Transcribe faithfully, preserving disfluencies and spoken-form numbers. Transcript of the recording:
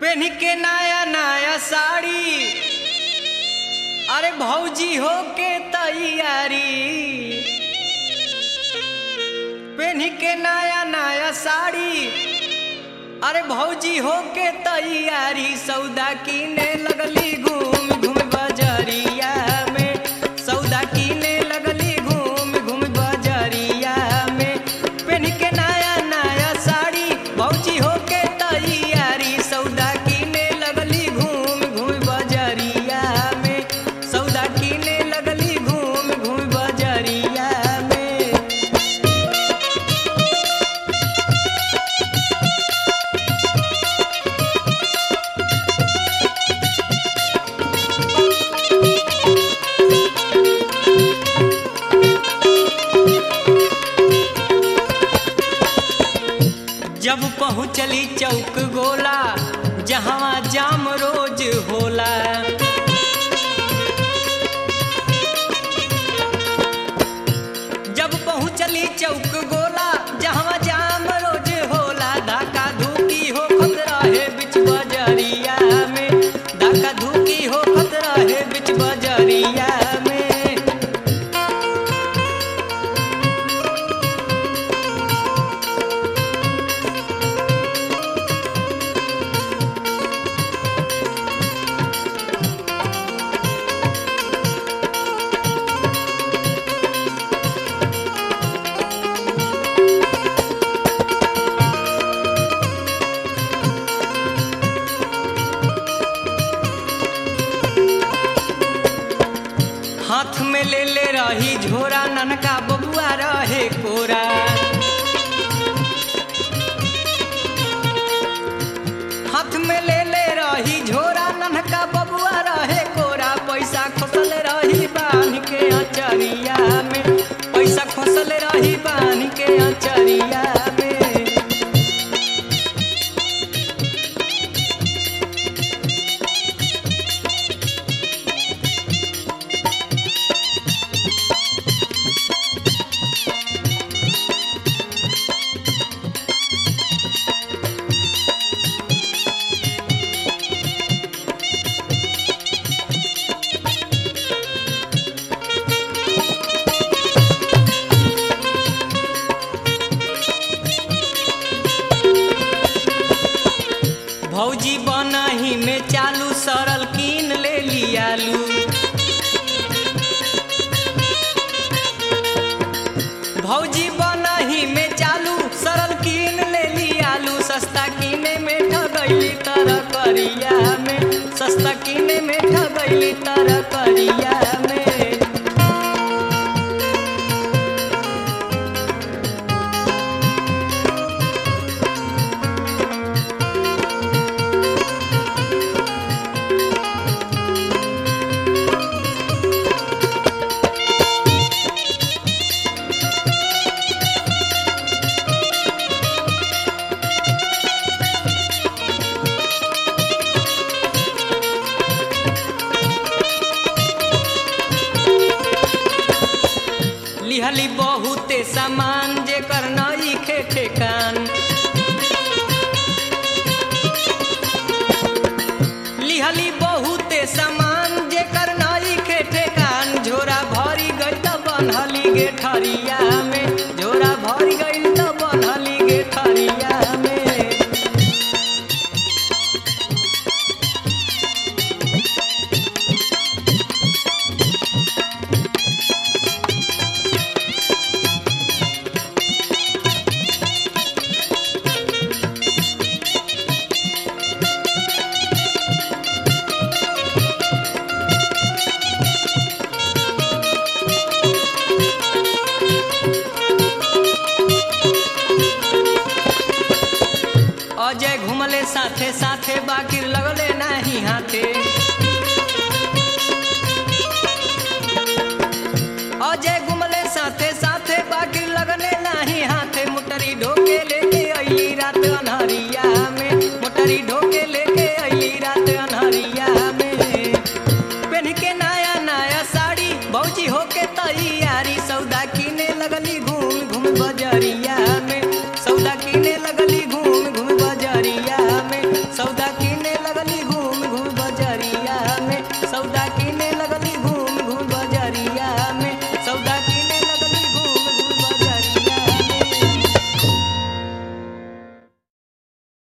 पेन्ही के नया नया साड़ी, अरे भौजी हो के तैयारी। पेन्ही के नया नया साड़ी, अरे भौजी हो के तैयारी। सौदा कीने लगली घूम घूम बजरिया में, सौदा कीने लगली घूम घूम बजरिया में। पेन्ही के नया नया साड़ी, भौजी हो के तैयारी। सौदा कीने लगली घूम घूम बजरिया में, सौदा कीने लगली घूम घूम बजरिया में। जब पहुँचली चौक गोला, जहाँ जाम रोज होला। जब पहुँचली चौक गोला, जहाँ जाम रोज होला। धक्का धुकी हो खतरा है बिच बजरिया में, धक्का धुकी हो खतरा है बिच बजरिया में। हाथ में ले ले रही झोरा, ननका बबुआ रहे कोरा। हाथ में ले ले रही झोरा, ननका बबुआ रहे कोरा। पैसा खोसल रही बांध के अचरिया में, पैसा खोसल रही बांध के अचरिया में। भौजी बनही में चालू, सरल कीन ले लियालू। भौजी बनही में चालू, सरल कीन ले लियालू। सस्ता कीने में ठगैली तरह करिया में, सस्ता कीने में ठगैली तरह करिया में। लिहली बहुते सामान, जेकर नई खे ठेकान। लिहली बहुते सामान, जेकर नई खे ठेकान। झोरा भरी गई त बनहली गे ठरिया में, झोरा भरी गई त बनहली गे ठरिया में। अजय घुमले साथे साथे, बाकिर लगले नाही हाथे। अजय घुमले साथे साथे, बाकिर लगले नाही हाथे। मोटरी ढोके लेके अइली रात अनहरिया में, मोटरी ढोके लेके अइली रात अनहरिया में। पेन्ह के नया नया साड़ी, भौजी होके तैयारी। सौदा कीने लगली घूम घूम बजरिया